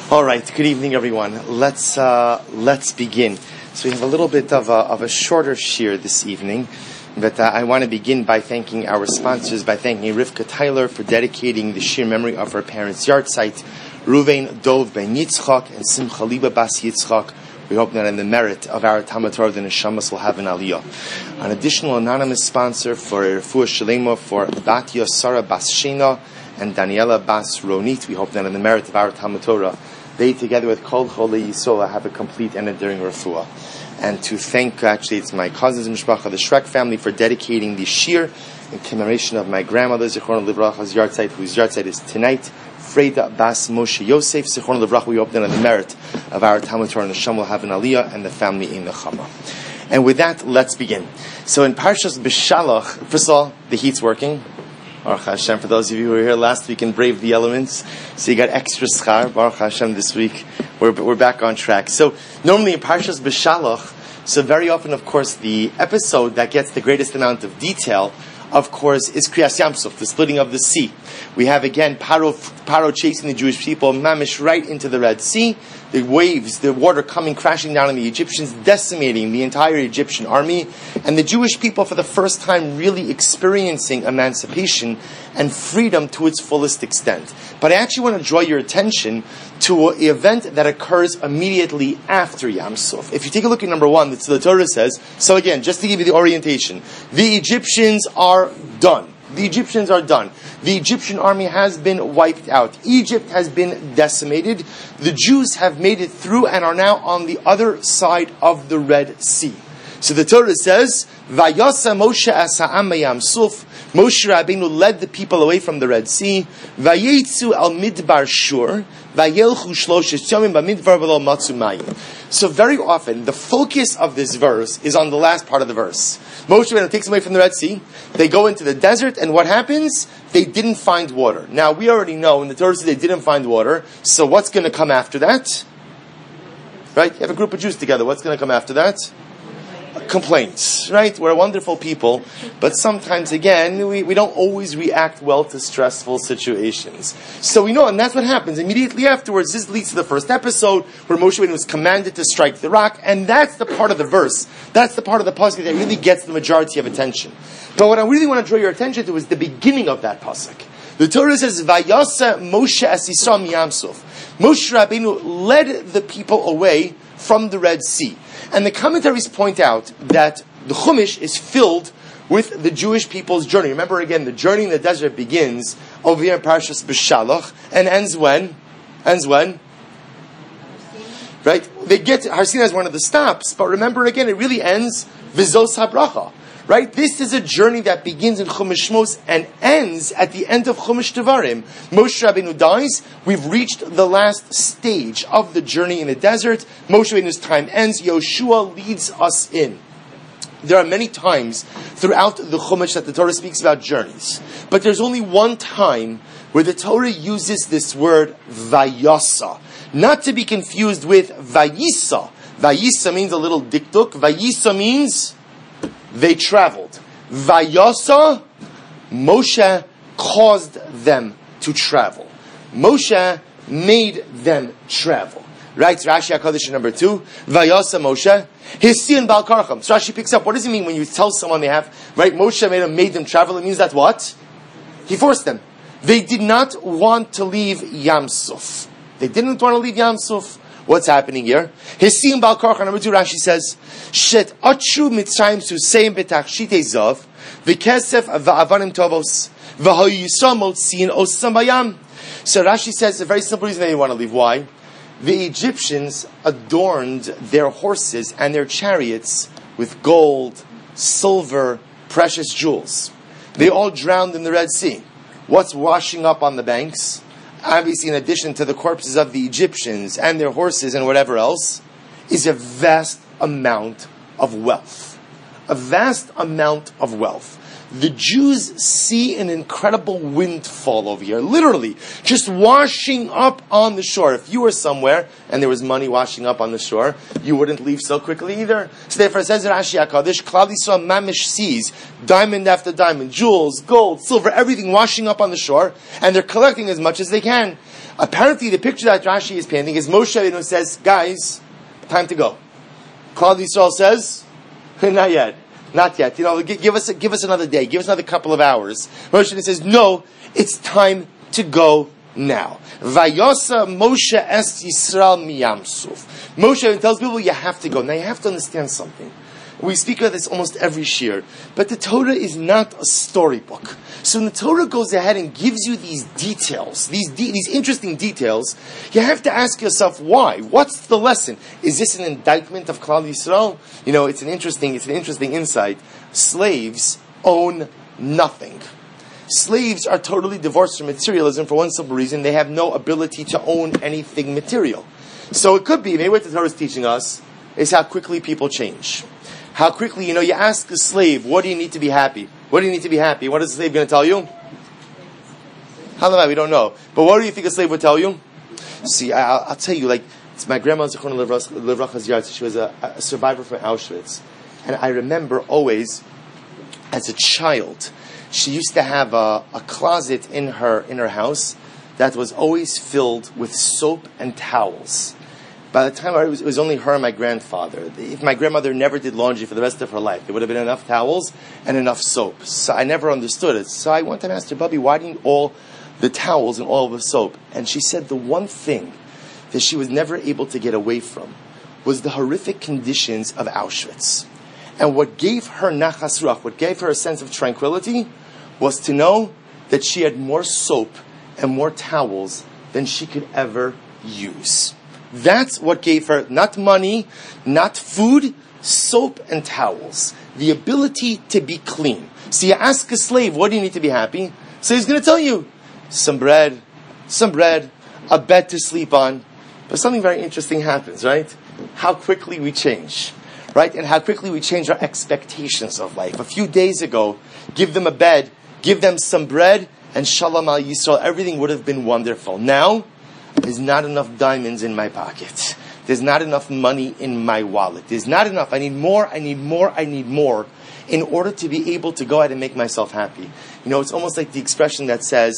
All right. Good evening, everyone. Let's begin. So we have a little bit of a shorter shir this evening, but I want to begin by thanking our sponsors, by thanking Rivka Tyler for dedicating the shir memory of her parents' yahrzeit, Ruvain Dov Ben Yitzchak and Simcha Liba Bas Yitzchak. We hope that in the merit of our Talmud Torah, the neshamas will have an aliyah. An additional anonymous sponsor for Refuah Shalema for Batya Sarah Bas Shena and Daniela Bas Ronit. We hope that in the merit of our Talmud Torah, they, together with Kol Cholei Yisrael, have a complete and enduring refuah. And to thank, actually, it's my cousins in Mishpacha, the Shrek family, for dedicating the shir in commemoration of my grandmother, Zichron Livracha's yahrzeit, whose yahrzeit is tonight. Freda Bas Moshe Yosef, Zichron Livracha. We hope that on the merit of our Talmud Torah, Neshama will have an aliyah and the family in Nechama. And with that, let's begin. So in Parshas Beshalach, first of all, the heat's working. Baruch Hashem, for those of you who were here last week and braved the elements, so you got extra schar. Baruch Hashem, this week we're back on track. So normally in Parshas Beshalach, so very often, of course, the episode that gets the greatest amount of detail, of course, is Kriyas Yamsuf, the splitting of the sea. We have again Paro chasing the Jewish people, mamish right into the Red Sea. The waves, the water coming crashing down on the Egyptians, decimating the entire Egyptian army, and the Jewish people for the first time really experiencing emancipation and freedom to its fullest extent. But I actually want to draw your attention to an event that occurs immediately after Yam Suf. If you take a look at number 1, the Torah says, so again, just to give you the orientation, the Egyptians are done. The Egyptians are done. The Egyptian army has been wiped out. Egypt has been decimated. The Jews have made it through and are now on the other side of the Red Sea. So the Torah says, Vayasa Moshe asa'am b'Yam Suf. Moshe Rabbeinu led the people away from the Red Sea. Vayetzu al midbar shur. Vayelchu shloshes yomim b'midbar v'lo matzu mayim. So very often, the focus of this verse is on the last part of the verse. Moshe Rabbeinu takes them away from the Red Sea. They go into the desert, and what happens? They didn't find water. Now, we already know, in the Torah says they didn't find water, so what's going to come after that? Right? You have a group of Jews together. What's going to come after that? Complaints, right? We're a wonderful people, but sometimes, again, we don't always react well to stressful situations. So we know, and that's what happens. Immediately afterwards, this leads to the first episode, where Moshe Rabbeinu was commanded to strike the rock, and that's the part of the verse, that's the part of the pasuk that really gets the majority of attention. But what I really want to draw your attention to is the beginning of that pasuk. The Torah says, Vayasa Moshe es Yisrael miyam suf. Moshe Rabbeinu led the people away from the Red Sea. And the commentaries point out that the Chumash is filled with the Jewish people's journey. Remember again, the journey in the desert begins over here in Parshas Beshalach and ends when? Right? They get to Har Sinai as one of the stops, but remember again, it really ends Vizos HaBracha. Right? This is a journey that begins in Chumash Shmos and ends at the end of Chumash Devarim. Moshe Rabbeinu dies. We've reached the last stage of the journey in the desert. Moshe Rabbeinu's time ends. Yoshua leads us in. There are many times throughout the Chumash that the Torah speaks about journeys. But there's only one time where the Torah uses this word Vayasa. Not to be confused with Vayisa. Vayisa means a little diktuk. Vayisa means they traveled. Vayasa, Moshe caused them to travel. Moshe made them travel. Right? Rashi HaKadosh number 2. Vayasa Moshe. Hisin Bal Karcham. So Rashi picks up, what does it mean when you tell someone they have, right? Moshe made them travel. It means that what? He forced them. They did not want to leave Yam Suf. They didn't want to leave Yam Suf. What's happening here? Hisim Bal Karcha, number 2, Rashi says, Shet Achu Mitzrayim Suseim Betachshite Zav, V'kesef V'avanim Tovos, V'hoyisra Motzin Osam Bayam. So Rashi says a very simple reason they didn't want to leave. Why? The Egyptians adorned their horses and their chariots with gold, silver, precious jewels. They all drowned in the Red Sea. What's washing up on the banks? Obviously, in addition to the corpses of the Egyptians and their horses and whatever else, is a vast amount of wealth. A vast amount of wealth. The Jews see an incredible windfall over here, literally, just washing up on the shore. If you were somewhere and there was money washing up on the shore, you wouldn't leave so quickly either. So therefore it says in Rashi HaKadosh, Klal Yisrael mamish sees diamond after diamond, jewels, gold, silver, everything washing up on the shore, and they're collecting as much as they can. Apparently, the picture that Rashi is painting is Moshe Rabbeinu says, guys, time to go. Klal Yisrael says, not yet. Not yet. Give us another day. Give us another couple of hours. Moshe Rabbeinu says, no, it's time to go now. Vayosa Moshe es Yisrael miyamsuf. Moshe Rabbeinu tells people, you have to go. Now you have to understand something. We speak about this almost every shir, but the Torah is not a storybook. So when the Torah goes ahead and gives you these details, these interesting details, you have to ask yourself why. What's the lesson? Is this an indictment of Klal Yisrael? It's an interesting insight. Slaves own nothing. Slaves are totally divorced from materialism for one simple reason: they have no ability to own anything material. So it could be, maybe what the Torah is teaching us is how quickly people change. How quickly, you ask a slave, what do you need to be happy? What do you need to be happy? What is the slave going to tell you? We don't know. But what do you think a slave would tell you? See, I'll tell you, it's my grandma, Zechron Livracha's yard. She was a survivor from Auschwitz. And I remember always, as a child, she used to have a closet in her house that was always filled with soap and towels. By the time it was only her and my grandfather. If my grandmother never did laundry for the rest of her life, there would have been enough towels and enough soap. So I never understood it. So I went to Master Bubby, why do you need all the towels and all the soap? And she said the one thing that she was never able to get away from was the horrific conditions of Auschwitz. And what gave her nachas ruach, what gave her a sense of tranquility, was to know that she had more soap and more towels than she could ever use. That's what gave her not money, not food, soap and towels. The ability to be clean. So you ask a slave, what do you need to be happy? So he's going to tell you, some bread, a bed to sleep on. But something very interesting happens, right? How quickly we change, right? And how quickly we change our expectations of life. A few days ago, give them a bed, give them some bread, and Shalom al Yisrael, everything would have been wonderful. Now, there's not enough diamonds in my pocket. There's not enough money in my wallet. There's not enough. I need more in order to be able to go out and make myself happy. It's almost like the expression that says,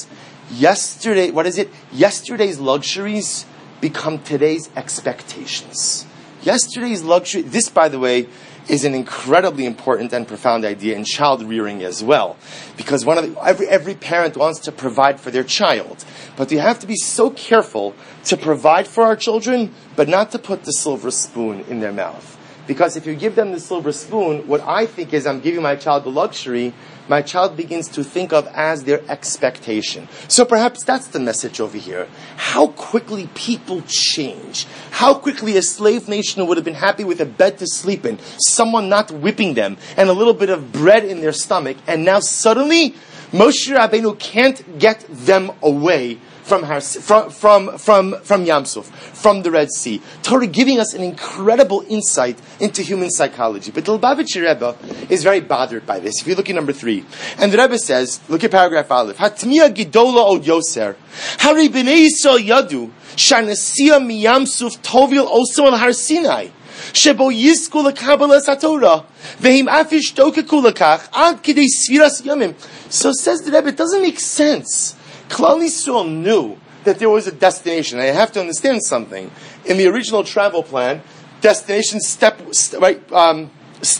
yesterday's luxuries become today's expectations. Yesterday's luxury, this, by the way, is an incredibly important and profound idea in child rearing as well. Because every parent wants to provide for their child. But we have to be so careful to provide for our children, but not to put the silver spoon in their mouth. Because if you give them the silver spoon, what I think is I'm giving my child the luxury, my child begins to think of as their expectation. So perhaps that's the message over here. How quickly people change. How quickly a slave nation would have been happy with a bed to sleep in, someone not whipping them, and a little bit of bread in their stomach, and now suddenly Moshe Rabbeinu can't get them away from Yamsuf, from the Red Sea. Torah giving us an incredible insight into human psychology. But the Lubavitcher Rebbe is very bothered by this. If you look at number 3, and the Rebbe says, look at paragraph Aleph, Hatmiya Gidola Od Yoser, Hari B'nei Yisrael Yadu, Sharnasia Miyamsuf Tovil Oso Al Har Sinai, Shebo Yizku L'Kabbalas HaTorah, Vehim Afish Dokeku L'Kach, Ad Kidei Sfiras Yamim. So says the Rebbe, it doesn't make sense. Klal Yisrael knew that there was a destination. I have to understand something. In the original travel plan, destination stop 1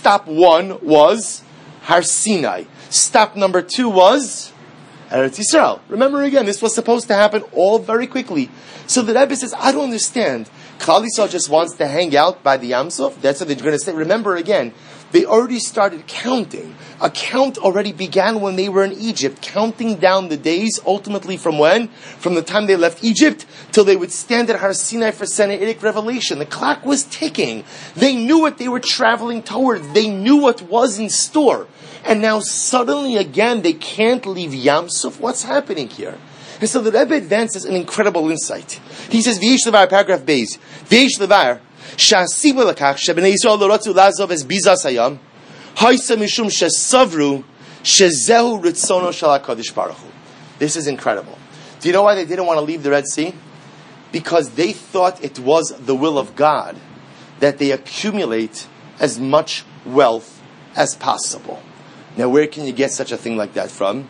was Har Sinai. Stop number 2 was Eretz Yisrael. Remember again, this was supposed to happen all very quickly. So the Rebbe says, I don't understand. Klal Yisrael just wants to hang out by the Yam Suf. That's what they're going to say. Remember again, they already started counting. A count already began when they were in Egypt, counting down the days, ultimately from when? From the time they left Egypt till they would stand at Har Sinai for Sinaitic revelation. The clock was ticking. They knew what they were traveling towards. They knew what was in store. And now suddenly again, they can't leave Yam Suf. What's happening here? And so the Rebbe advances an incredible insight. He says, V'yesh levar, paragraph Beis, V'yesh levar, Sha'asibu l'kach, she'bnei Yisrael lo ratzu lazov es bizas hayam, ha'isa mishum she'savru, she'zehu ritzono shel HaKadosh Baruch Hu. This is incredible. Do you know why they didn't want to leave the Red Sea? Because they thought it was the will of God that they accumulate as much wealth as possible. Now, where can you get such a thing like that from?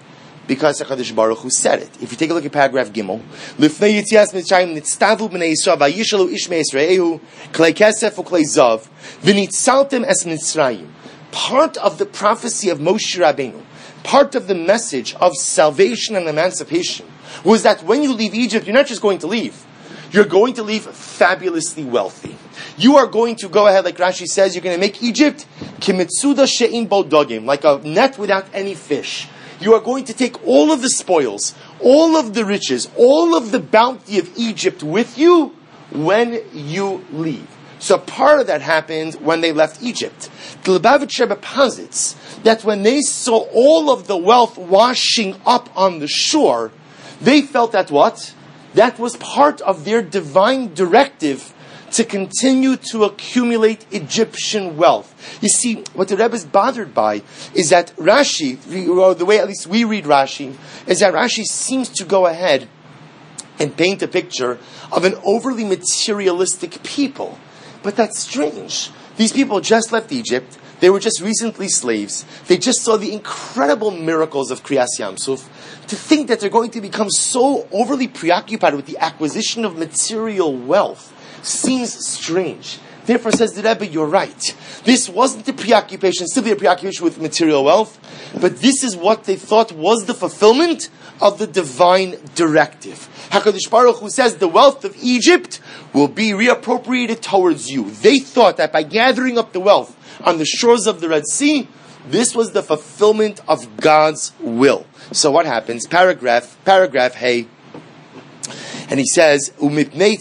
Because HaKadosh Baruch Hu said it. If you take a look at paragraph Gimel, Lifnei Yitzias Mitzrayim nitztavu b'nei Yisrael vayishalu ish me'Yisraehu klei kesef u'klei zav v'nitzaltem es Mitzrayim. Part of the prophecy of Moshe Rabbeinu, part of the message of salvation and emancipation, was that when you leave Egypt, you're not just going to leave. You're going to leave fabulously wealthy. You are going to go ahead, like Rashi says, you're going to make Egypt kimitsuda she'in bo dogim, like a net without any fish. You are going to take all of the spoils, all of the riches, all of the bounty of Egypt with you when you leave. So part of that happened when they left Egypt. The Lubavitch Rebbe posits that when they saw all of the wealth washing up on the shore, they felt that what? That was part of their divine directive to continue to accumulate Egyptian wealth. You see, what the Rebbe is bothered by is that Rashi, or the way at least we read Rashi, is that Rashi seems to go ahead and paint a picture of an overly materialistic people. But that's strange. These people just left Egypt. They were just recently slaves. They just saw the incredible miracles of Kriyas Yamsuf. To think that they're going to become so overly preoccupied with the acquisition of material wealth seems strange. Therefore, says the Rebbe, you're right. This wasn't a preoccupation, simply a preoccupation with material wealth, but this is what they thought was the fulfillment of the divine directive. HaKadosh Baruch Hu says the wealth of Egypt will be reappropriated towards you. They thought that by gathering up the wealth on the shores of the Red Sea, this was the fulfillment of God's will. So what happens? Paragraph Hey. And he says, So Klal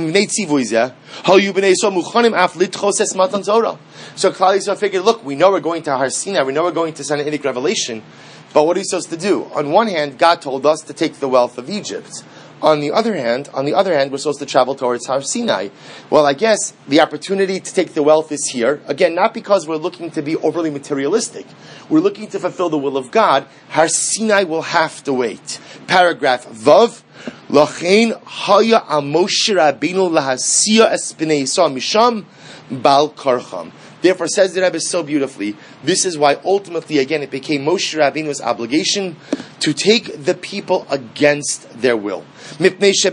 Yisrael figured, look, we know we're going to Har Sinai, we know we're going to Sinaitic revelation, but what are we supposed to do? On one hand, God told us to take the wealth of Egypt. On the other hand, we're supposed to travel towards Har Sinai. Well, I guess the opportunity to take the wealth is here. Again, not because we're looking to be overly materialistic. We're looking to fulfill the will of God. Har Sinai will have to wait. Paragraph Vav. Lachein haya al Moshe Rabbeinu lahasiya es bnei Yisrael misham bal karcham. Therefore, says the Rebbe so beautifully, this is why ultimately, again, it became Moshe Rabbeinu's obligation to take the people against their will. So this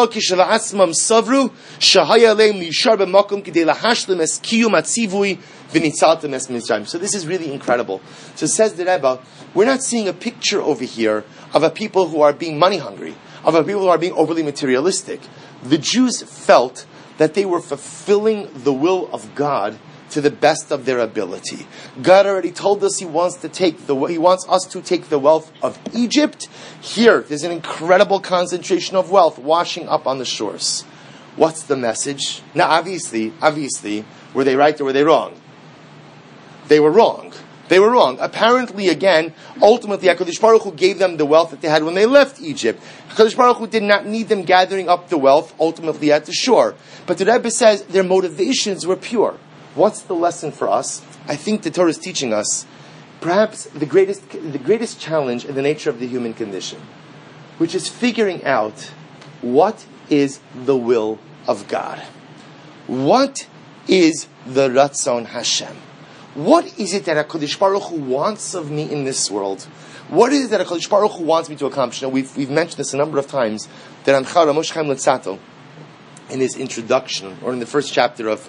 is really incredible. So says the Rebbe, we're not seeing a picture over here of a people who are being money hungry, of a people who are being overly materialistic. The Jews felt that they were fulfilling the will of God to the best of their ability. God already told us He wants us to take the wealth of Egypt. Here, there's an incredible concentration of wealth washing up on the shores. What's the message? Now, obviously, were they right or were they wrong? They were wrong. Apparently, again, ultimately, HaKadosh Baruch Hu gave them the wealth that they had when they left Egypt. HaKadosh Baruch Hu did not need them gathering up the wealth ultimately at the shore. But the Rebbe says their motivations were pure. What's the lesson for us? I think the Torah is teaching us perhaps the greatest challenge in the nature of the human condition, which is figuring out what is the will of God. What is the Ratzon Hashem? What is it that HaKadosh Baruch Hu wants of me in this world? What is it that HaKadosh Baruch Hu wants me to accomplish? Now, we've mentioned this a number of times, that Ramchal Moshe Chaim Luzzatto, in his introduction, or in the first chapter of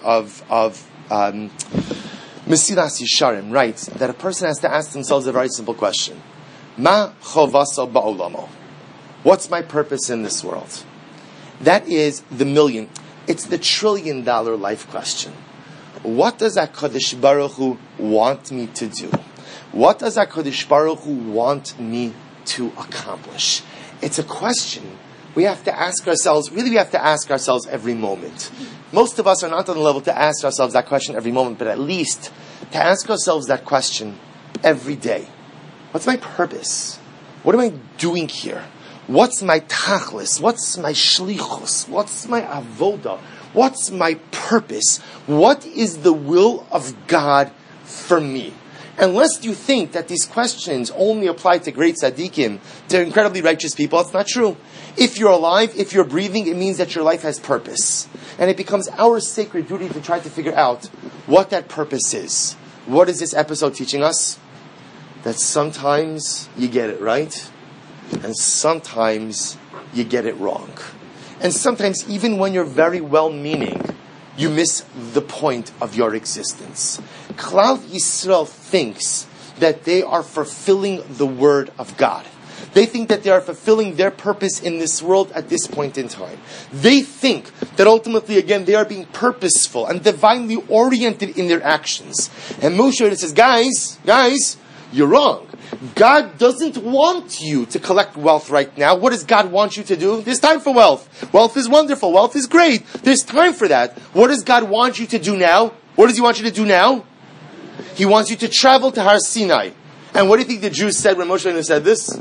Mesilas Yesharim, writes that a person has to ask themselves a very simple question. Ma chovasa ba'olamo? What's my purpose in this world? That is it's the $1 trillion life question. What does HaKadosh Baruch Hu want me to do? What does HaKadosh Baruch Hu want me to accomplish? It's a question we have to ask ourselves, every moment. Most of us are not on the level to ask ourselves that question every moment, but at least to ask ourselves that question every day. What's my purpose? What am I doing here? What's my tachlis? What's my shlichus? What's my avoda? What's my purpose? What is the will of God for me? Unless you think that these questions only apply to great tzaddikim, to incredibly righteous people, it's not true. If you're alive, if you're breathing, it means that your life has purpose. And it becomes our sacred duty to try to figure out what that purpose is. What is this episode teaching us? That sometimes you get it right, And sometimes you get it wrong. And sometimes, even when you're very well-meaning, you miss the point of your existence. Klal Yisrael thinks that they are fulfilling the word of God. They think that they are fulfilling their purpose in this world at this point in time. They think that ultimately, again, they are being purposeful and divinely oriented in their actions. And Moshe says, guys, you're wrong. God doesn't want you to collect wealth right now. What does God want you to do? There's time for wealth. Wealth is wonderful. Wealth is great. There's time for that. What does God want you to do now? What does He want you to do now? He wants you to travel to Har Sinai. And what do you think the Jews said when Moshe said this?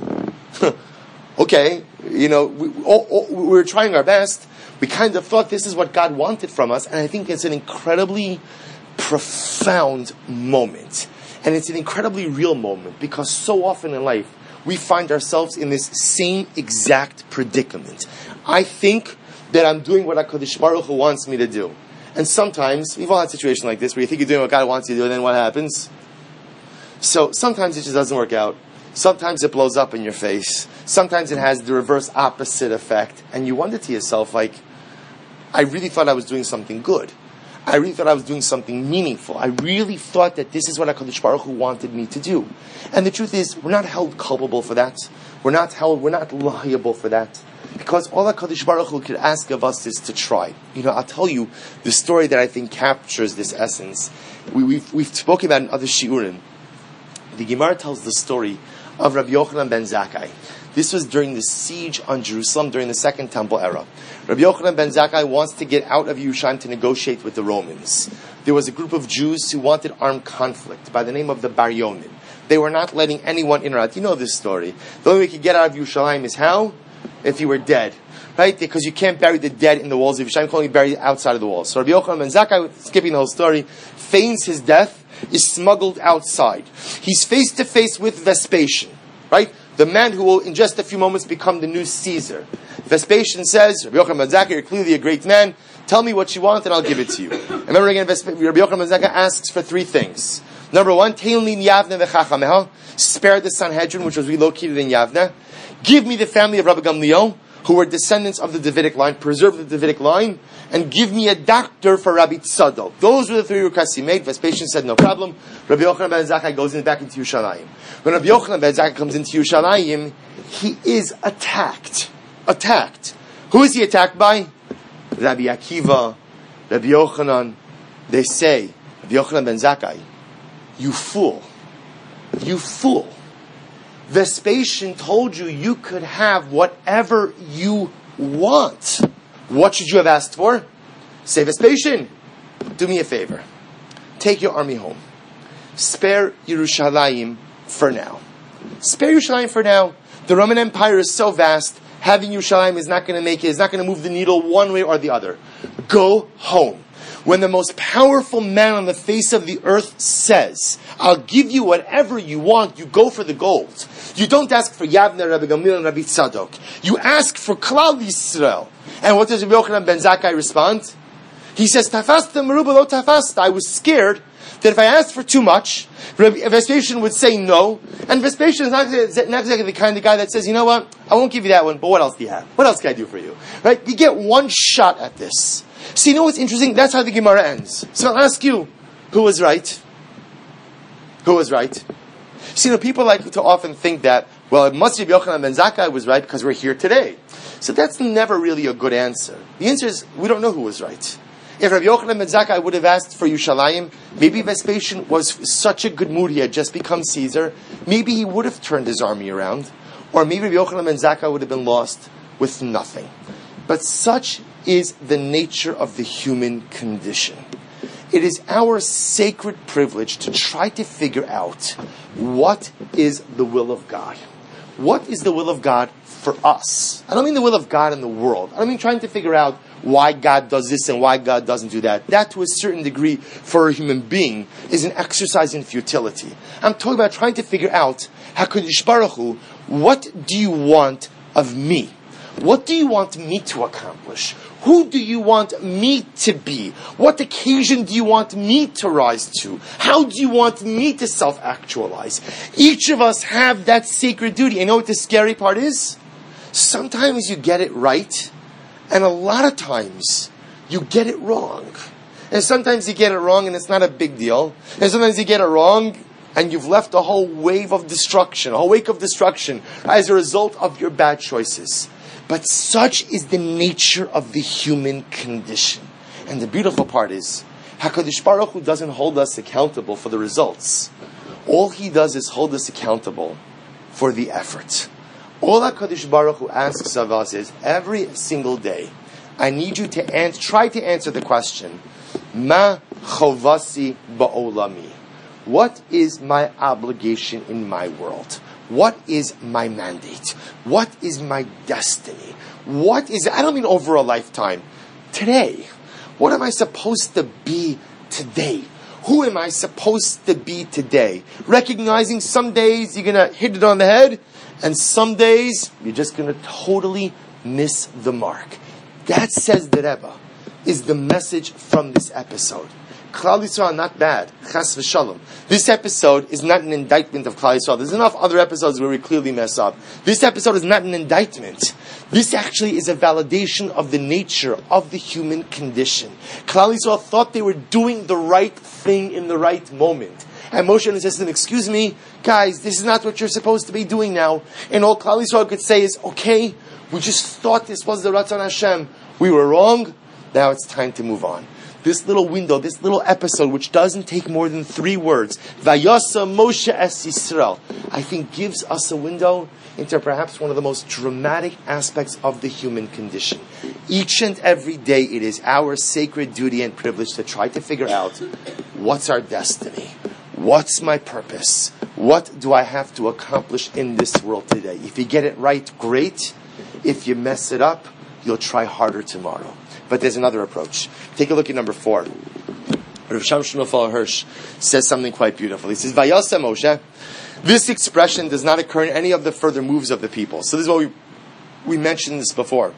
Okay, we were trying our best. We kind of thought this is what God wanted from us. And I think it's an incredibly profound moment. And it's an incredibly real moment, because so often in life, we find ourselves in this same exact predicament. I think that I'm doing what HaKadosh Baruch Hu wants me to do. And sometimes, we've all had situations like this, where you think you're doing what God wants you to do, and then what happens? So sometimes it just doesn't work out. Sometimes it blows up in your face. Sometimes it has the reverse opposite effect. And you wonder to yourself, I really thought I was doing something good. I really thought I was doing something meaningful. I really thought that this is what HaKadosh Baruch Hu wanted me to do. And the truth is, we're not held culpable for that. We're not liable for that. Because all HaKadosh Baruch Hu could ask of us is to try. I'll tell you the story that I think captures this essence. We've spoken about in other shiurim. The Gemara tells the story of Rabbi Yochanan ben Zakkai. This was during the siege on Jerusalem during the Second Temple era. Rabbi Yochanan ben Zakkai wants to get out of Yerushalayim to negotiate with the Romans. There was a group of Jews who wanted armed conflict by the name of the Bar Yonim. They were not letting anyone in or out. You know this story. The only way you could get out of Yerushalayim is how? If you were dead. Right? Because you can't bury the dead in the walls of Yerushalayim. You can only bury outside of the walls. So Rabbi Yochanan ben Zakkai, skipping the whole story, feigns his death, is smuggled outside. He's face to face with Vespasian. Right? The man who will in just a few moments become the new Caesar. Vespasian says, Rabbi Yochanan ben Zakkai, you're clearly a great man. Tell me what you want and I'll give it to you. Remember again, Rabbi Yochanan ben Zakkai asks for three things. Number one, Teilin Yavne v'chachameha, spare the Sanhedrin, which was relocated in Yavne. Give me the family of Rabbi Gamliel, who were descendants of the Davidic line, preserve the Davidic line, and give me a doctor for Rabbi Tzadok. Those were the three requests he made. Vespasian said, no problem. Rabbi Yochanan ben Zakkai goes back into Yerushalayim. When Rabbi Yochanan ben Zakkai comes into Yerushalayim, he is attacked. Who is he attacked by? Rabbi Akiva, Rabbi Yochanan. They say, Rabbi Yochanan ben Zakkai, you fool. Vespasian told you could have whatever you want. What should you have asked for? Say, Vespasian, do me a favor. Take your army home. Spare Yerushalayim for now. The Roman Empire is so vast, having Yerushalayim is not going to make it, is not going to move the needle one way or the other. Go home. When the most powerful man on the face of the earth says, I'll give you whatever you want, you go for the gold. You don't ask for Yavne, Rabbi Gamliel, and Rabbi Tzadok. You ask for Klal Yisrael. And what does Rabbi Yochanan ben Zakkai respond? He says, Tafasta meruba lo tafasta. I was scared that if I asked for too much, Vespasian would say no. And Vespasian is not exactly the kind of guy that says, you know what, I won't give you that one, but what else do you have? What else can I do for you? Right? You get one shot at this. See, you know what's interesting? That's how the Gemara ends. So I'll ask you, who was right? See, people like to often think that, well, it must be Yochanan ben Zakkai was right because we're here today. So that's never really a good answer. The answer is, we don't know who was right. If Rabbi Yochanan ben Zakkai would have asked for Yerushalayim, maybe Vespasian was such a good mood, he had just become Caesar, maybe he would have turned his army around, or maybe Rabbi Yochanan ben Zakkai would have been lost with nothing. But such is the nature of the human condition. It is our sacred privilege to try to figure out what is the will of God. What is the will of God for us? I don't mean the will of God in the world. I don't mean trying to figure out why God does this and why God doesn't do that. That, to a certain degree, for a human being, is an exercise in futility. I'm talking about trying to figure out, HaKadosh Baruch Hu, what do you want of me? What do you want me to accomplish? Who do you want me to be? What occasion do you want me to rise to? How do you want me to self-actualize? Each of us have that sacred duty. You know what the scary part is? Sometimes you get it right, and a lot of times you get it wrong. And sometimes you get it wrong and it's not a big deal. And sometimes you get it wrong and you've left a whole wave of destruction, a whole wake of destruction as a result of your bad choices. But such is the nature of the human condition. And the beautiful part is, HaKadosh Baruch Hu doesn't hold us accountable for the results. All He does is hold us accountable for the effort. All HaKadosh Baruch Hu asks of us is, every single day, I need you to try to answer the question, Ma chovasi ba'olami. What is my obligation in my world? What is my mandate? What is my destiny? I don't mean over a lifetime. Today. What am I supposed to be today? Who am I supposed to be today? Recognizing some days you're going to hit it on the head, and some days you're just going to totally miss the mark. That, says the Rebbe, is the message from this episode. Klal Yisrael are not bad. Chas v'shalom. This episode is not an indictment of Klal Yisrael. There's enough other episodes where we clearly mess up. This episode is not an indictment. This actually is a validation of the nature of the human condition. Klal Yisrael thought they were doing the right thing in the right moment. And Moshe says to them, excuse me, guys, this is not what you're supposed to be doing now. And all Klal Yisrael could say is, okay, we just thought this was the Ratzon Hashem. We were wrong. Now it's time to move on. This little window, this little episode, which doesn't take more than 3 words, Vayasa Moshe es Yisrael, I think gives us a window into perhaps one of the most dramatic aspects of the human condition. Each and every day it is our sacred duty and privilege to try to figure out, what's our destiny? What's my purpose? What do I have to accomplish in this world today? If you get it right, great. If you mess it up, you'll try harder tomorrow. But there's another approach. Take a look at number 4. Rav Shamshon Raphael Hirsch says something quite beautiful. He says, Vayasa Moshe. This expression does not occur in any of the further moves of the people. So this is what we mentioned this before.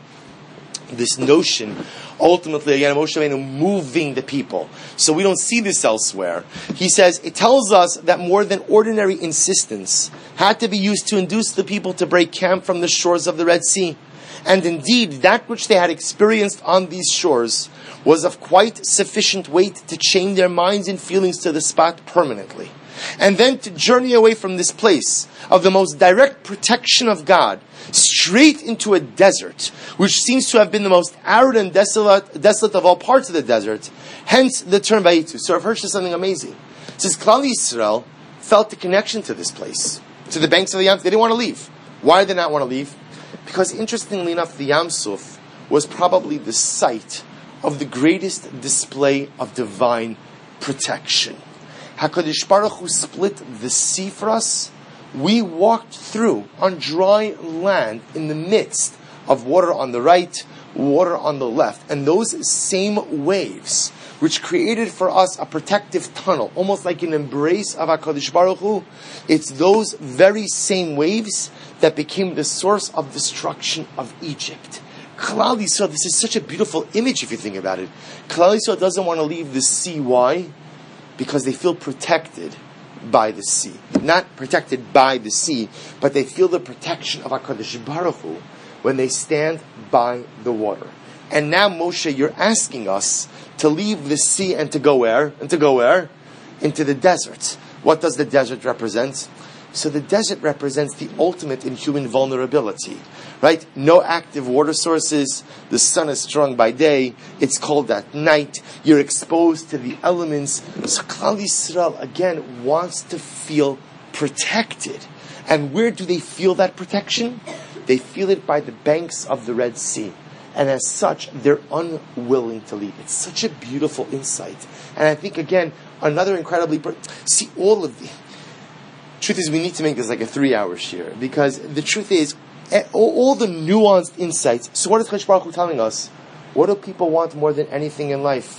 This notion, ultimately, again, Moshe Rabbeinu moving the people. So we don't see this elsewhere. He says, it tells us that more than ordinary insistence had to be used to induce the people to break camp from the shores of the Red Sea. And indeed, that which they had experienced on these shores was of quite sufficient weight to chain their minds and feelings to the spot permanently. And then to journey away from this place of the most direct protection of God, straight into a desert, which seems to have been the most arid and desolate of all parts of the desert. Hence the term Vayitu. So Rav Hirsch says something amazing. It says, Klal Yisrael felt the connection to this place, to the banks of the Yam. They didn't want to leave. Why did they not want to leave? Because interestingly enough, the Yam Suf was probably the site of the greatest display of divine protection. HaKadosh Baruch Hu split the sea for us. We walked through on dry land in the midst of water on the right, water on the left. And those same waves, which created for us a protective tunnel, almost like an embrace of HaKadosh Baruch Hu, it's those very same waves that became the source of destruction of Egypt. Klal Yisrael, this is such a beautiful image if you think about it. Klal Yisrael doesn't want to leave the sea. Why? Because they feel protected by the sea. Not protected by the sea, but they feel the protection of HaKadosh Baruch Hu when they stand by the water. And now, Moshe, you're asking us to leave the sea and to go where? And to go where? Into the desert. What does the desert represent? So the desert represents the ultimate in human vulnerability, right? No active water sources. The sun is strong by day. It's cold at night. You're exposed to the elements. So Klal Yisrael, again, wants to feel protected. And where do they feel that protection? They feel it by the banks of the Red Sea. And as such, they're unwilling to leave. It's such a beautiful insight. And I think, again, another incredibly... See, all of the... Truth is, we need to make this like a 3-hour share, because the truth is, all the nuanced insights. So what is Kadosh Baruch Hu telling us? What do people want more than anything in life?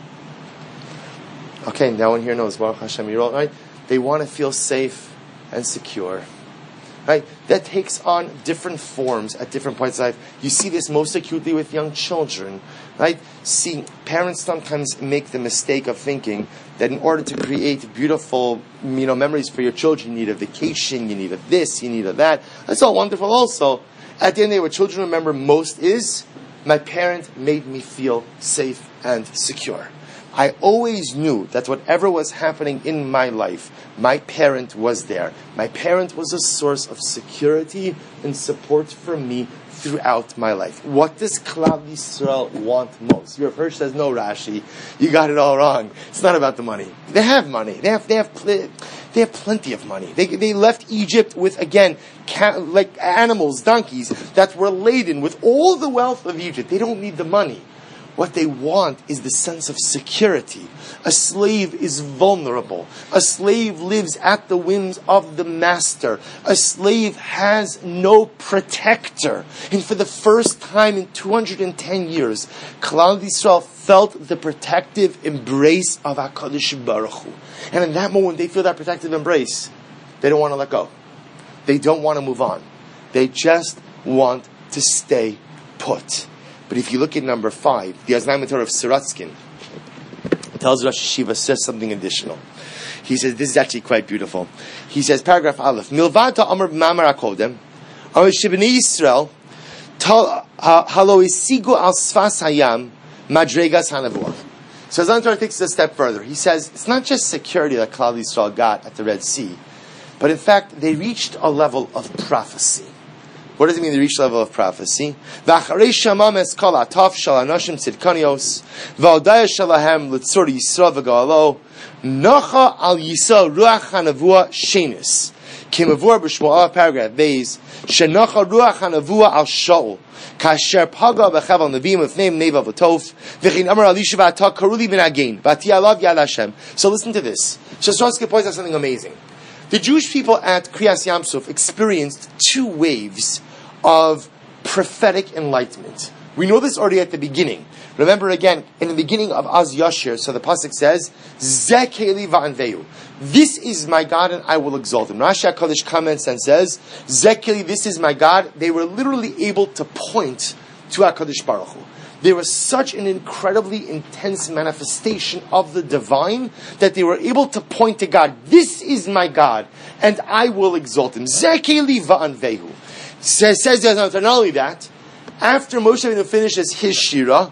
Okay, no one here knows. Baruch Hashem, you're all right. They want to feel safe and secure. right? That takes on different forms at different points in life. You see this most acutely with young children, right? See, parents sometimes make the mistake of thinking that in order to create beautiful, memories for your children, you need a vacation, you need a this, you need a that. That's all wonderful also. At the end of the day, what children remember most is, my parent made me feel safe and secure. I always knew that whatever was happening in my life, my parent was there. My parent was a source of security and support for me throughout my life. What does Klal Yisrael want most? Your Hirsch says, no, Rashi, you got it all wrong. It's not about the money. They have money. They have plenty of money. They left Egypt with, again, like animals, donkeys, that were laden with all the wealth of Egypt. They don't need the money. What they want is the sense of security. A slave is vulnerable. A slave lives at the whims of the master. A slave has no protector. And for the first time in 210 years, Klal Yisrael felt the protective embrace of HaKadosh Baruch Hu. And in that moment, they feel that protective embrace. They don't want to let go. They don't want to move on. They just want to stay put. But if you look at number 5, the Aznai Torah of Siratzkin tells Rosh Hashiva, says something additional. He says, this is actually quite beautiful. He says, paragraph Aleph, Milvad ha'amar b'mamar ha'kodem, amar shebnei Yisrael, halo isigu al sfas hayam, madregas ha'nevuah. So Aznai Torah takes it a step further. He says, it's not just security that Klal Yisrael got at the Red Sea, but in fact, they reached a level of prophecy. What does it mean, they reach the level of prophecy? V'acharei shamam eskal ataf shal anashim tzidkanios v'aldaya shalahem l'tzur Yisrael v'ga'alo nacha al Yisrael ruach hanavua shenis kimavur b'shmoah paragraph Beis shenacha ruach hanavua al Shaul kasher paga b'chav al neviim with name Nevav Atof v'chin amar al Yishuv atak karuli b'nagain v'ati alav yad Hashem. So listen to this. Shosrotsky points out something amazing. The Jewish people at Kriyas Yamsuf experienced 2 waves of prophetic enlightenment. We know this already at the beginning. Remember again, in the beginning of Az Yashir, so the pasuk says, Zeh Keli va'anvehu. This is my God and I will exalt him. Rashi HaKadosh comments and says, Zeh Keli, this is my God. They were literally able to point to HaKadosh Baruch Hu. There was such an incredibly intense manifestation of the divine that they were able to point to God. This is my God and I will exalt him. Zeh Keli va'anvehu. Says not only that, after Moshe Rabbeinu finishes his shira,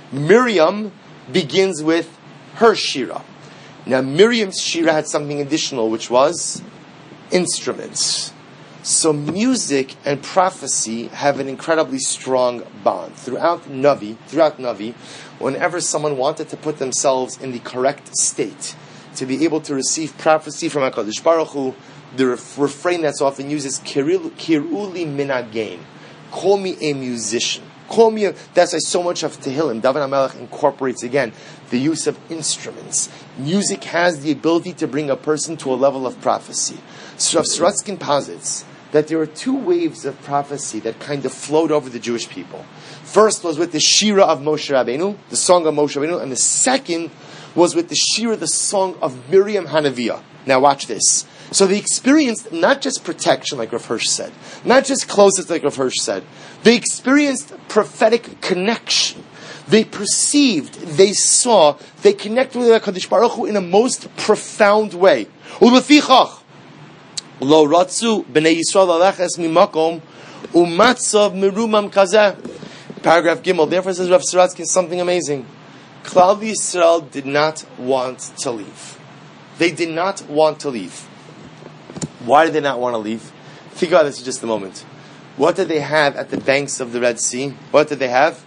Miriam begins with her shira. Now Miriam's shira had something additional, which was instruments. So music and prophecy have an incredibly strong bond. Throughout Navi, whenever someone wanted to put themselves in the correct state to be able to receive prophecy from HaKadosh Baruch Hu, the refrain that's often used is Kiruli minagain. Call me a musician. That's why so much of Tehillim, David HaMelech incorporates again the use of instruments. Music has the ability to bring a person to a level of prophecy. So Rav Siratzkin posits that there were 2 waves of prophecy that kind of flowed over the Jewish people. First was with the Shira of Moshe Rabbeinu, the song of Moshe Rabbeinu, and the second was with the Shira, the song of Miriam Hanaviah. Now watch this. So they experienced not just protection, like Rav Hirsch said, not just closeness, like Rav Hirsch said. They experienced prophetic connection. They perceived, they saw, they connected with HaKadosh Baruch Hu in a most profound way. Ulefichach lo ratzu b'nei Yisrael laleches mimakom umatzav merumam kazeh. Paragraph Gimel. Therefore says Rav Siratzkin something amazing. Klal Yisrael did not want to leave. They did not want to leave. Why did they not want to leave? Think about this for just a moment. What did they have at the banks of the Red Sea? What did they have?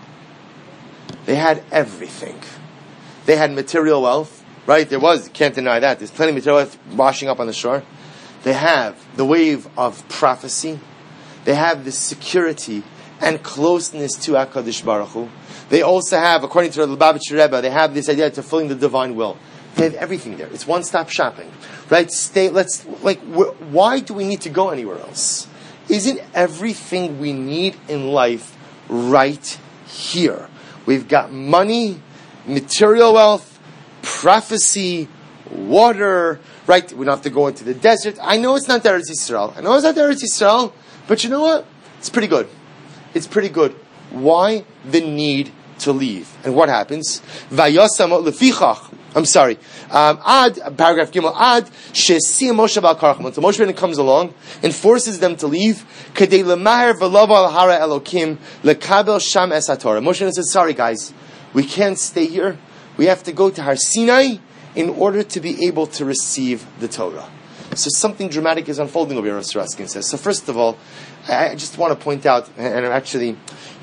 They had everything. They had material wealth, right? You can't deny that. There's plenty of material wealth washing up on the shore. They have the wave of prophecy. They have the security and closeness to HaKadosh Baruch Hu. They also have, according to the Lubavitcher Rebbe, they have this idea to fulfilling the divine will. They have everything there. It's one-stop shopping, right? Why do we need to go anywhere else? Isn't everything we need in life right here? We've got money, material wealth, prophecy, water, right? We don't have to go into the desert. I know it's not Eretz Yisrael. But you know what? It's pretty good. Why the need to leave? And what happens? Paragraph Gimel, Shesia Moshe Bal Karchman. So Moshe Rabbeinu comes along and forces them to leave. Kedei lemahar v'lavo al hara Elokim lekabel sham es haTorah. Moshe Rabbeinu says, sorry guys, we can't stay here. We have to go to Har Sinai in order to be able to receive the Torah. So something dramatic is unfolding over here, Rav Saraskin says. So first of all, I just want to point out, and actually,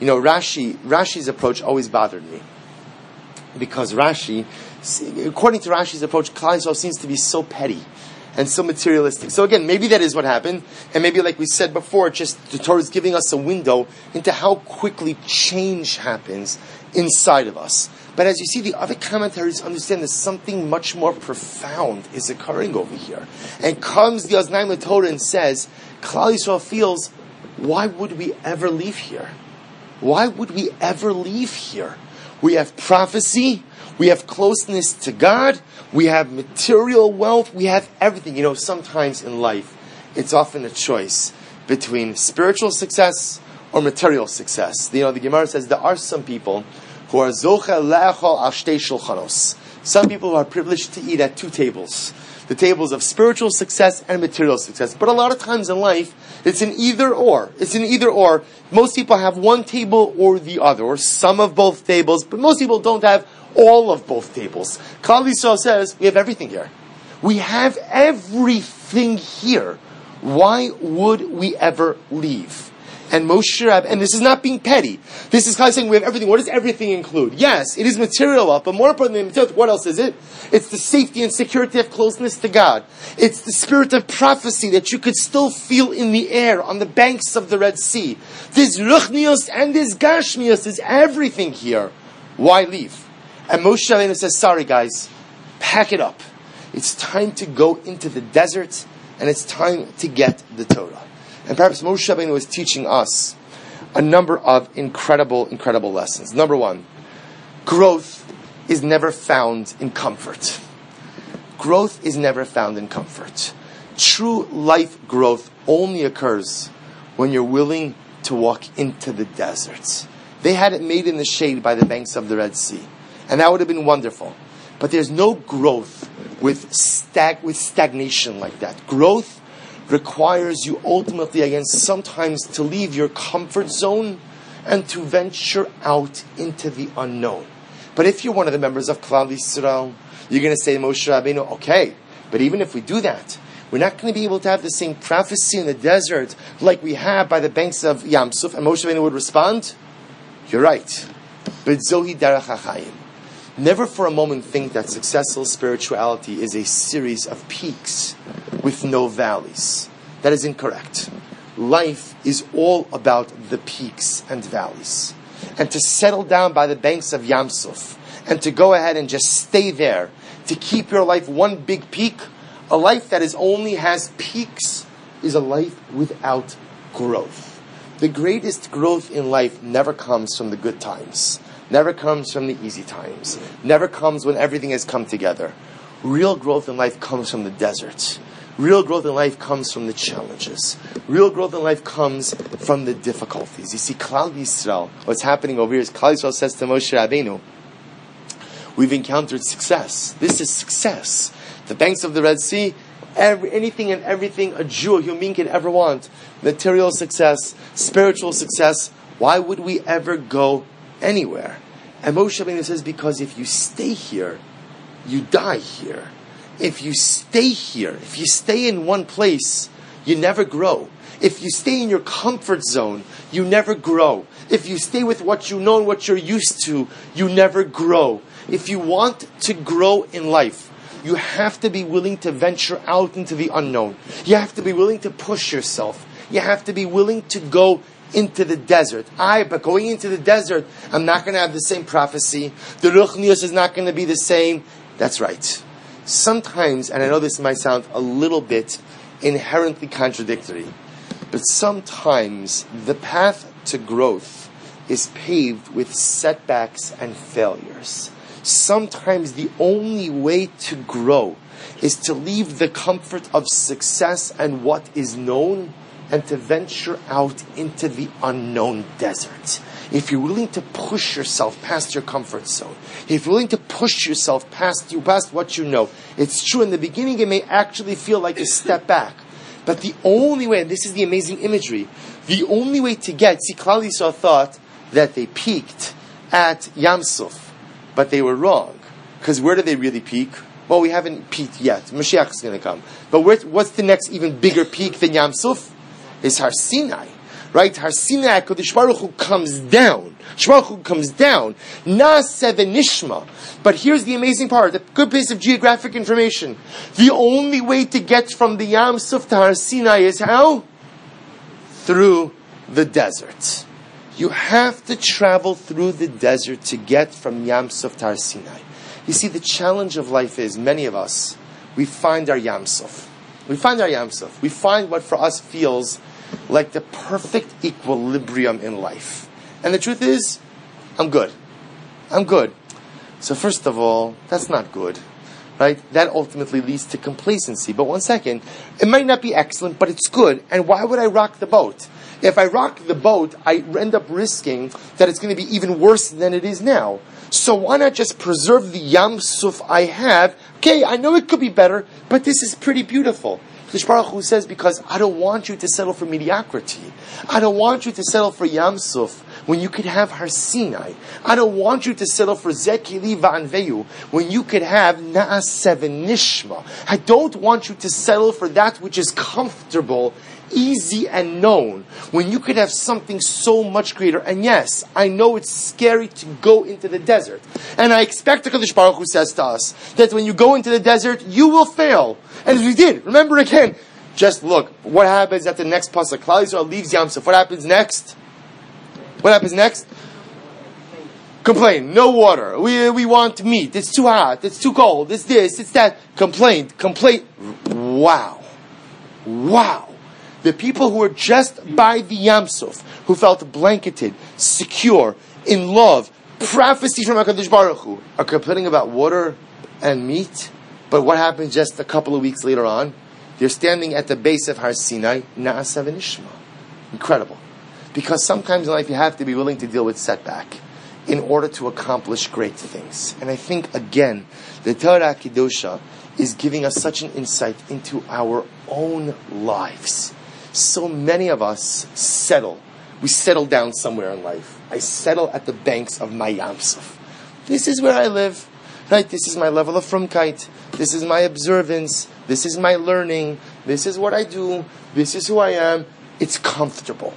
Rashi's approach always bothered me. Because Rashi, according to Rashi's approach, Klal Yisrael seems to be so petty and so materialistic. So again, maybe that is what happened, and maybe like we said before, just the Torah is giving us a window into how quickly change happens inside of us. But as you see, the other commentaries understand that something much more profound is occurring over here. And comes the Oznaim LeTorah and says, Klal Yisrael feels, why would we ever leave here? Why would we ever leave here? We have prophecy, we have closeness to God, we have material wealth, we have everything. Sometimes in life, it's often a choice between spiritual success or material success. The Gemara says there are some people who are zocha le'achol al shtei shulchanos. Some people who are privileged to eat at two tables. The tables of spiritual success and material success. But a lot of times in life, it's an either or. Most people have one table or the other, or some of both tables, but most people don't have all of both tables. Klal Yisrael says, we have everything here. We have everything here. Why would we ever leave? And Moshe Rabbeinu, and this is not being petty. This is kind of saying we have everything. What does everything include? Yes, it is material wealth, but more importantly than material, what else is it? It's the safety and security of closeness to God. It's the spirit of prophecy that you could still feel in the air on the banks of the Red Sea. This ruchnius and this gashmius is everything here. Why leave? And Moshe Rabbeinu says, sorry guys, pack it up. It's time to go into the desert, and it's time to get the Torah. And perhaps Moshe Rabbeinu is teaching us a number of incredible lessons. Number one, growth is never found in comfort. Growth is never found in comfort. True life growth only occurs when you're willing to walk into the desert. They had it made in the shade by the banks of the Red Sea, and that would have been wonderful. But there's no growth with stagnation like that. Growth requires you ultimately, again, sometimes to leave your comfort zone and to venture out into the unknown. But if you're one of the members of Klal Yisrael, you're going to say to Moshe Rabbeinu, okay, but even if we do that, we're not going to be able to have the same prophecy in the desert like we have by the banks of Yam Suf. And Moshe Rabbeinu would respond, you're right, but Zohi Derech HaChaim. Never for a moment think that successful spirituality is a series of peaks with no valleys. That is incorrect. Life is all about the peaks and valleys. And to settle down by the banks of Yam Suf, and to go ahead and just stay there, to keep your life one big peak, a life that only has peaks is a life without growth. The greatest growth in life never comes from the good times. Never comes from the easy times. Never comes when everything has come together. Real growth in life comes from the desert. Real growth in life comes from the challenges. Real growth in life comes from the difficulties. You see, Klal Yisrael, what's happening over here is Klal Yisrael says to Moshe Rabbeinu, we've encountered success. This is success. The banks of the Red Sea, anything and everything a Jew, a human being can ever want. Material success, spiritual success. Why would we ever go anywhere? And Moshe Rabbeinu says, because if you stay here, you die here. If you stay here, if you stay in one place, you never grow. If you stay in your comfort zone, you never grow. If you stay with what you know and what you're used to, you never grow. If you want to grow in life, you have to be willing to venture out into the unknown. You have to be willing to push yourself. You have to be willing to go into the desert. But going into the desert, I'm not going to have the same prophecy. The Ruchnius is not going to be the same. That's right. Sometimes, and I know this might sound a little bit inherently contradictory, but sometimes the path to growth is paved with setbacks and failures. Sometimes the only way to grow is to leave the comfort of success and what is known and to venture out into the unknown desert. If you're willing to push yourself past your comfort zone, if you're willing to push yourself past what you know, it's true in the beginning it may actually feel like a step back. But the only way, and this is the amazing imagery, the only way to get, see, Klal Yisrael thought that they peaked at Yam Suf, but they were wrong. Because where did they really peak? Well, we haven't peaked yet. Mashiach is going to come. But what's the next even bigger peak than Yam Suf? Is Har Sinai. Right? Har Sinai, HaKadosh Baruch Hu comes down. Baruch Hu comes down. Na'aseh v'nishma. But here's the amazing part, the good piece of geographic information. The only way to get from the Yam Suf to Har Sinai is how? Through the desert. You have to travel through the desert to get from Yam Suf to Har Sinai. You see, the challenge of life is, many of us, we find our Yam Suf. We find what for us feels like the perfect equilibrium in life. And the truth is, I'm good. So first of all, that's not good, right? That ultimately leads to complacency. But one second, it might not be excellent, but it's good. And why would I rock the boat? If I rock the boat, I end up risking that it's going to be even worse than it is now. So why not just preserve the Yam Suf I have? Okay, I know it could be better, but this is pretty beautiful. HaKadosh Baruch Hu says, because I don't want you to settle for mediocrity. I don't want you to settle for Yam Suf when you could have Har Sinai. I don't want you to settle for Zekili Va'anveyu when you could have Na'aseh v'nishma. I don't want you to settle for that which is comfortable, easy and known, when you could have something so much greater. And yes, I know it's scary to go into the desert. And I expect HaKadosh Baruch Hu says to us that when you go into the desert, you will fail. And as we did, remember again, just look, what happens at the next pasuk? Klal Yisrael leaves Yam Suf. What happens next? Complain. No water. We want meat. It's too hot. It's too cold. It's this. It's that. Complaint. Wow. The people who were just by the Yam Suf, who felt blanketed, secure, in love, prophecy from HaKadosh Baruch Hu, are complaining about water and meat. But what happens just a couple of weeks later on? They're standing at the base of Har Sinai, Na'aseh v'nishma. Incredible. Because sometimes in life you have to be willing to deal with setback in order to accomplish great things. And I think, again, the Torah Kedosha is giving us such an insight into our own lives. So many of us settle. We settle down somewhere in life. I settle at the banks of my Yam Suf. This is where I live. Right? This is my level of frumkeit. This is my observance. This is my learning. This is what I do. This is who I am. It's comfortable.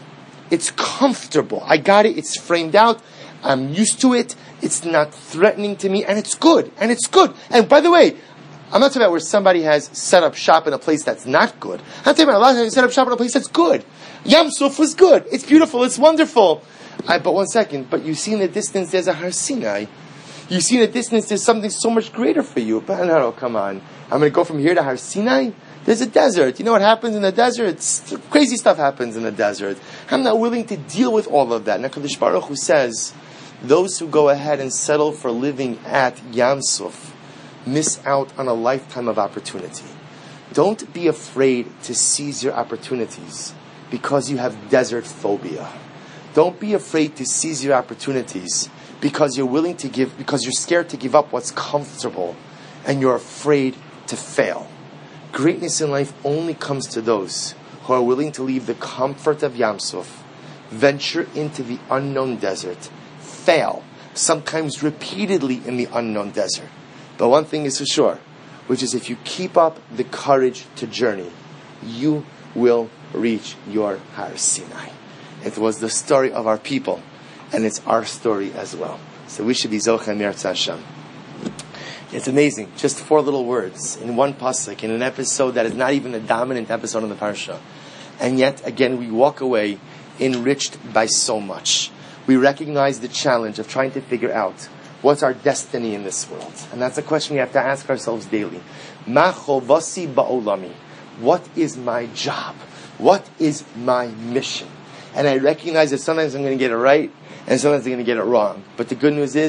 I got it. It's framed out. I'm used to it. It's not threatening to me. And it's good. And by the way, I'm not talking about where somebody has set up shop in a place that's not good. I'm talking about a lot of times set up shop in a place that's good. Yam Suf was good. It's beautiful. It's wonderful. But one second. But you see in the distance there's a Har Sinai. You see in the distance there's something so much greater for you. But no, come on. I'm going to go from here to Har Sinai? There's a desert. You know what happens in the desert? Crazy stuff happens in the desert. I'm not willing to deal with all of that. And HaKadosh Baruch Hu says, those who go ahead and settle for living at Yam Suf miss out on a lifetime of opportunity. Don't be afraid to seize your opportunities because you have desert phobia. Don't be afraid to seize your opportunities because because you're scared to give up what's comfortable and you're afraid to fail. Greatness in life only comes to those who are willing to leave the comfort of Yam Suf, venture into the unknown desert, fail, sometimes repeatedly in the unknown desert. But one thing is for sure, which is if you keep up the courage to journey, you will reach your Har Sinai. It was the story of our people, and it's our story as well. So we should be Zochen Meretz Hashem. It's amazing. Just 4 little words in one pasuk, in an episode that is not even a dominant episode in the parsha. And yet, again, we walk away enriched by so much. We recognize the challenge of trying to figure out what's our destiny in this world. And that's a question we have to ask ourselves daily. Ma chovasi ba'olami. What is my job? What is my mission? And I recognize that sometimes I'm going to get it right, and sometimes I'm going to get it wrong. But the good news is,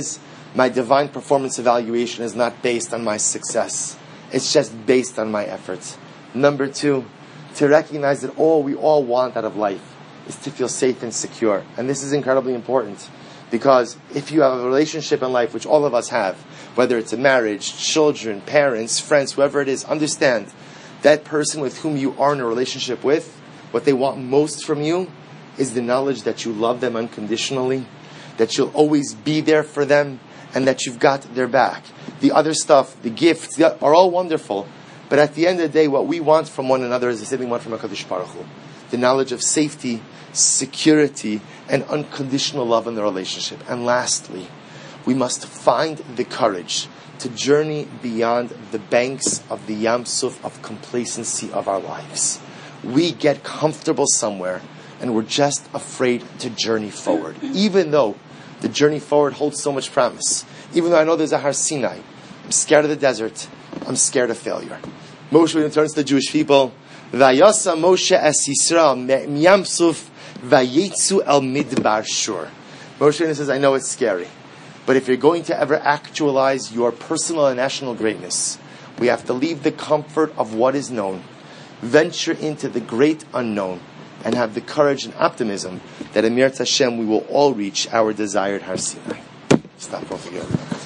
My divine performance evaluation is not based on my success. It's just based on my efforts. Number 2, to recognize that all we all want out of life is to feel safe and secure. And this is incredibly important, because if you have a relationship in life, which all of us have, whether it's a marriage, children, parents, friends, whoever it is, understand that person with whom you are in a relationship with, what they want most from you is the knowledge that you love them unconditionally, that you'll always be there for them, and that you've got their back. The other stuff, the gifts, are all wonderful, but at the end of the day, what we want from one another is the same thing we want from HaKadosh Baruch Hu. The knowledge of safety, security, and unconditional love in the relationship. And lastly, we must find the courage to journey beyond the banks of the Yam Suf of complacency of our lives. We get comfortable somewhere, and we're just afraid to journey forward. Even though the journey forward holds so much promise. Even though I know there's a Har Sinai. I'm scared of the desert. I'm scared of failure. Moshe turns to the Jewish people. Vayasa Moshe es Yisrael miyam suf vayetzu el midbar shur. Moshe says, I know it's scary, but if you're going to ever actualize your personal and national greatness, we have to leave the comfort of what is known, venture into the great unknown, and have the courage and optimism that Emir Hashem we will all reach our desired Har Sinai. Stop over here.